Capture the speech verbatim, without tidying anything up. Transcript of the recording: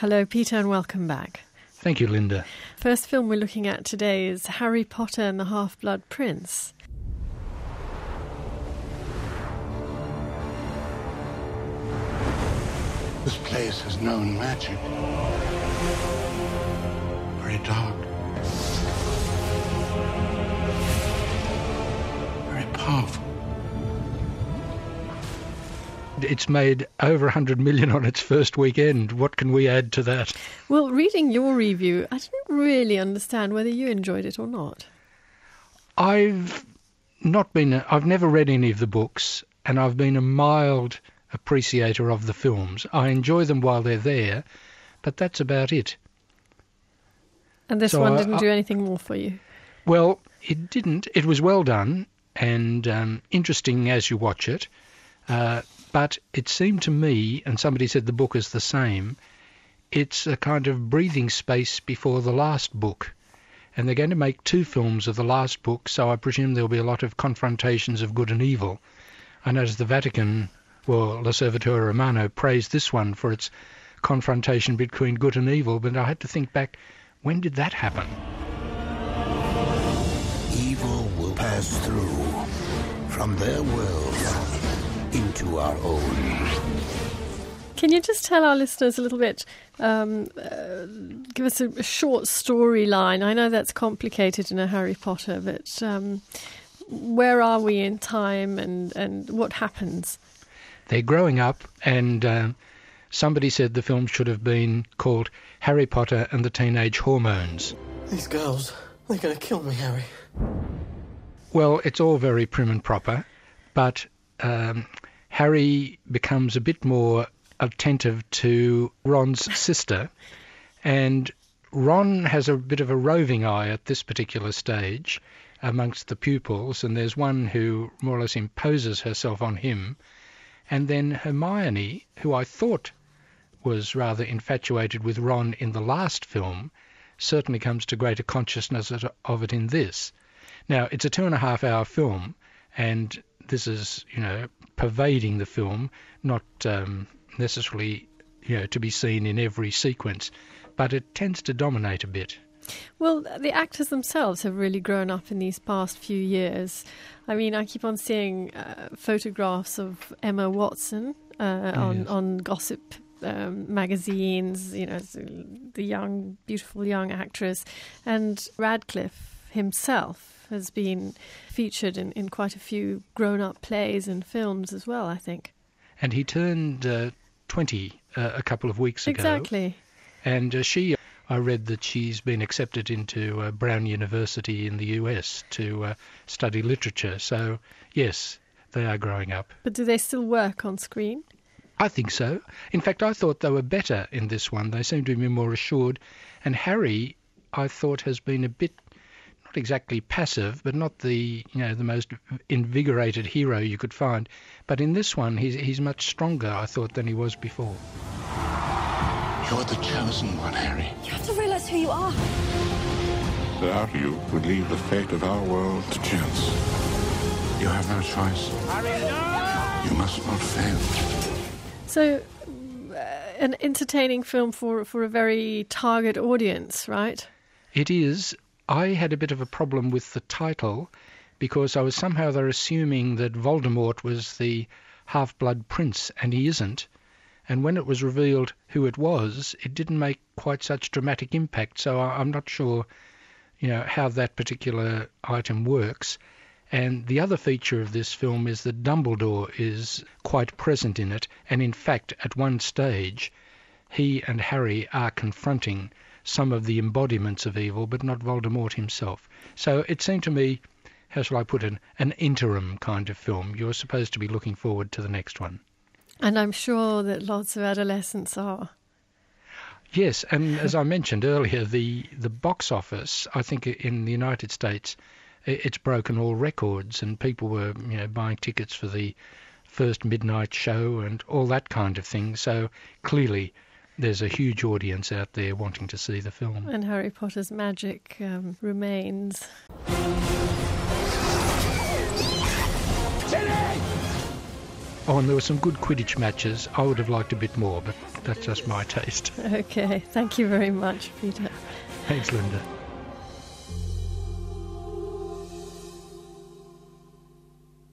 Hello, Peter, and welcome back. Thank you, Linda. First film we're looking at today is Harry Potter and the Half-Blood Prince. This place has known magic. Very dark. Very powerful. It's made over one hundred million on its first weekend. What can we add to that? Well, reading your review, I didn't really understand whether you enjoyed it or not. I've not been... A, I've never read any of the books, and I've been a mild appreciator of the films. I enjoy them while they're there, but that's about it. And this so one I, didn't I, do anything more for you? Well, it didn't. It was well done and um, interesting as you watch it, uh, but it seemed to me, and somebody said the book is the same, it's a kind of breathing space before the last book. And they're going to make two films of the last book, so I presume there'll be a lot of confrontations of good and evil. I noticed the Vatican, well, L'Osservatore Romano, praised this one for its confrontation between good and evil, but I had to think back, when did that happen? Evil will pass through from their world into our own. Can you just tell our listeners a little bit, um, uh, give us a, a short storyline? I know that's complicated in a Harry Potter, but um, where are we in time and, and what happens? They're growing up, and uh, somebody said the film should have been called Harry Potter and the Teenage Hormones. These girls, they're going to kill me, Harry. Well, it's all very prim and proper, but um, Harry becomes a bit more attentive to Ron's sister, and Ron has a bit of a roving eye at this particular stage amongst the pupils, and there's one who more or less imposes herself on him, and then Hermione, who I thought was rather infatuated with Ron in the last film, certainly comes to greater consciousness of it in this. Now, it's a two and a half hour film, and this is, you know, pervading the film, not um, necessarily, you know, to be seen in every sequence, but it tends to dominate a bit. Well, the actors themselves have really grown up in these past few years. I mean, I keep on seeing uh, photographs of Emma Watson uh, on, yes. on gossip um, magazines, you know, the young, beautiful young actress. And Radcliffe himself has been featured in, in quite a few grown-up plays and films as well, I think. And he turned uh, twenty uh, a couple of weeks ago. Exactly. And uh, she... I read that she's been accepted into uh, Brown University in the U S to uh, study literature. So, yes, they are growing up. But do they still work on screen? I think so. In fact, I thought they were better in this one. They seem to be more assured. And Harry, I thought, has been a bit, not exactly passive, but not the, you know, the most invigorated hero you could find. But in this one, he's, he's much stronger, I thought, than he was before. You're the chosen one, Harry. You have to realize who you are. Without you, would leave the fate of our world to chance. You have no choice. Harry, no! You must not fail. So, uh, an entertaining film for, for a very target audience, right? It is. I had a bit of a problem with the title because I was somehow they're assuming that Voldemort was the Half-Blood Prince, and he isn't. And when it was revealed who it was, it didn't make quite such dramatic impact. So I'm not sure, you know, how that particular item works. And the other feature of this film is that Dumbledore is quite present in it. And in fact, at one stage, he and Harry are confronting some of the embodiments of evil, but not Voldemort himself. So it seemed to me, how shall I put it, an interim kind of film. You're supposed to be looking forward to the next one. And I'm sure that lots of adolescents are. Yes, and as I mentioned earlier, the, the box office, I think in the United States, it's broken all records, and people were, you know, buying tickets for the first midnight show and all that kind of thing. So clearly there's a huge audience out there wanting to see the film. And Harry Potter's magic um, remains. Oh, and there were some good Quidditch matches. I would have liked a bit more, but that's just my taste. Okay, thank you very much, Peter. Thanks, Linda.